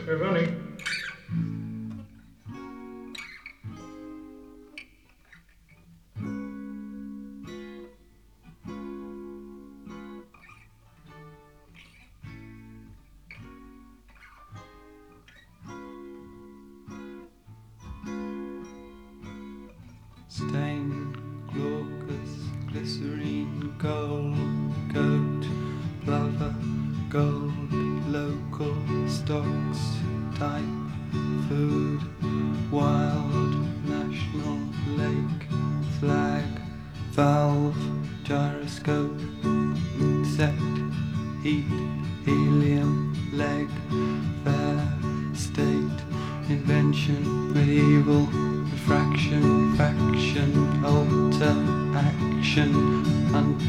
We're running. Stain, glaucous, glycerine, gold, goat, plover, gold, local, stocks, type, food, wild, national, lake, flag, valve, gyroscope, insect, heat, helium, leg, fair, state, invention, medieval, refraction, faction, alter, action,